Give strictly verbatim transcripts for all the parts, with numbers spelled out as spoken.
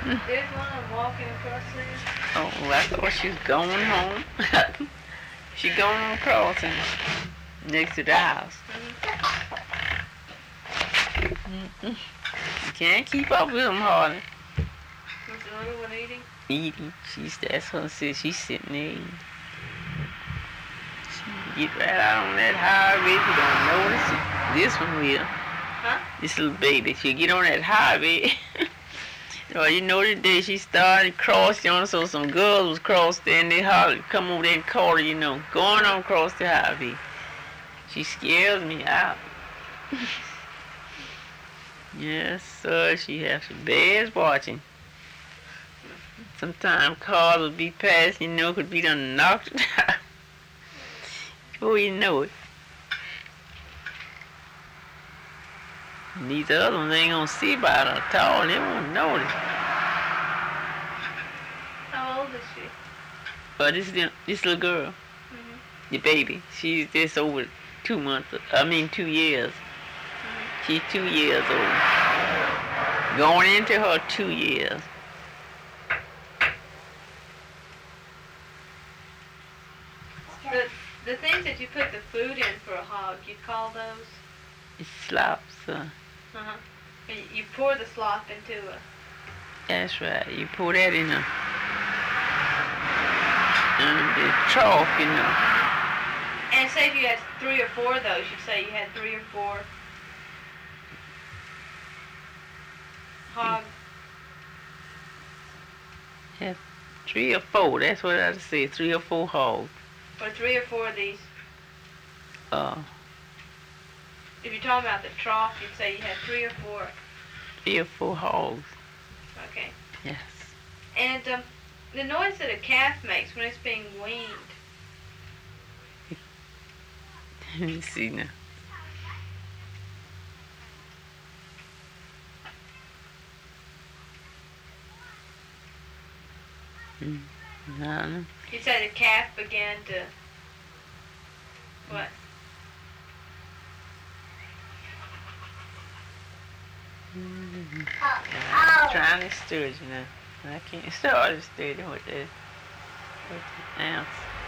There's one of them walking across there. Oh, I thought she was going home. She going crossing next to the house. Mm-hmm. You can't keep up with them, Harley. Was the little one eating? Eating. She's, that's her sis. She's sitting there eating. She get right out on that highway if you don't notice it. This one will. Huh? This little baby. She'll get on that highway. Well, you know the day she started crossing on, so some girls was crossed there and they hollered, come over there and call her, you know, going on across the highway. She scares me out. Yes, sir, she has some bad watching. Sometimes cars will be passing, you know, could be done knocked it out. Before you know it. And these other ones ain't gonna see about her at all, they won't notice. How old is she? But this, this little girl, Mm-hmm. the baby, she's just over two months, I mean two years. Mm-hmm. She's two years old. Going into her two years. The, the things that you put the food in for a hog, you call those? It's slops, uh. Uh-huh. And you pour the slop into a... That's right. You pour that in a, in the trough, you know. And say if you had three or four of those, you say you had three or four hog. Yeah, three or four. That's what I'd say. Three or four hogs. Or three or four of these. Uh, If you're talking about the trough, you'd say you had three or four. three or four hogs. Okay. Yes. And um, the noise that a calf makes when it's being weaned. Let me see now. Mm, I don't know. You say the calf began to... What? Mm-hmm. I'm trying to stir it, you know. I can't start to stir it with the, with the ounce.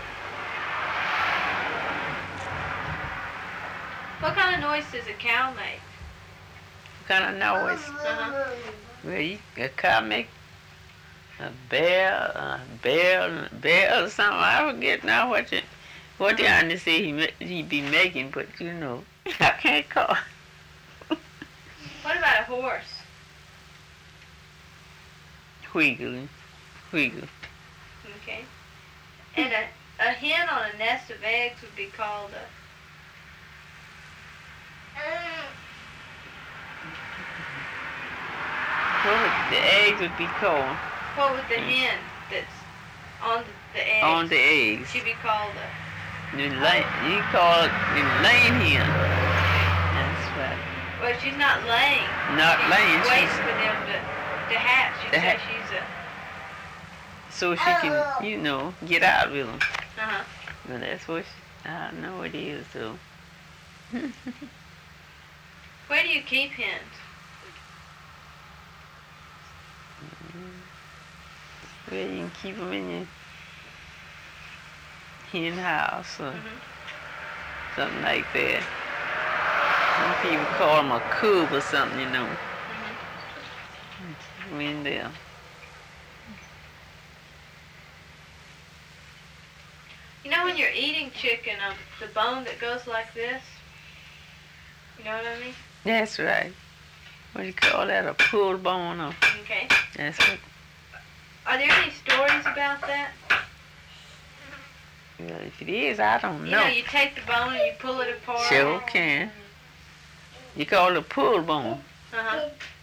What kind of noise does a cow make? What kind of noise? Uh-huh. Well, you, a cow make a bear, a bear, bear or something. I forget now what you, what you uh-huh. say he he be making, but you know, I can't call. What about a horse? Wiggle, wiggle. Okay. And a, a hen on a nest of eggs would be called a... What would the eggs would be called? What would the hen that's on the, the eggs? On the eggs. She'd be called a... The lay, you call it the laying hen. That's right. Well, she's not laying. Not she laying. Waits She's for them to, to hatch. You'd to say ha- she's a... So she can, you know, get out with them. Uh-huh. Well, that's what she, I know it is, so. Where do you keep hens? Well, you can keep them in your hen house or Mm-hmm. something like that. Some people call them a coop or something, you know. Mm-hmm. In there. You know when you're eating chicken, um, the bone that goes like this? You know what I mean? That's right. What do you call that? A pulled bone? Or, Okay. that's what. Are there any stories about that? Well, if it is, I don't know. You know, you take the bone and you pull it apart. Sure can. You call it a pulled bone. Uh-huh.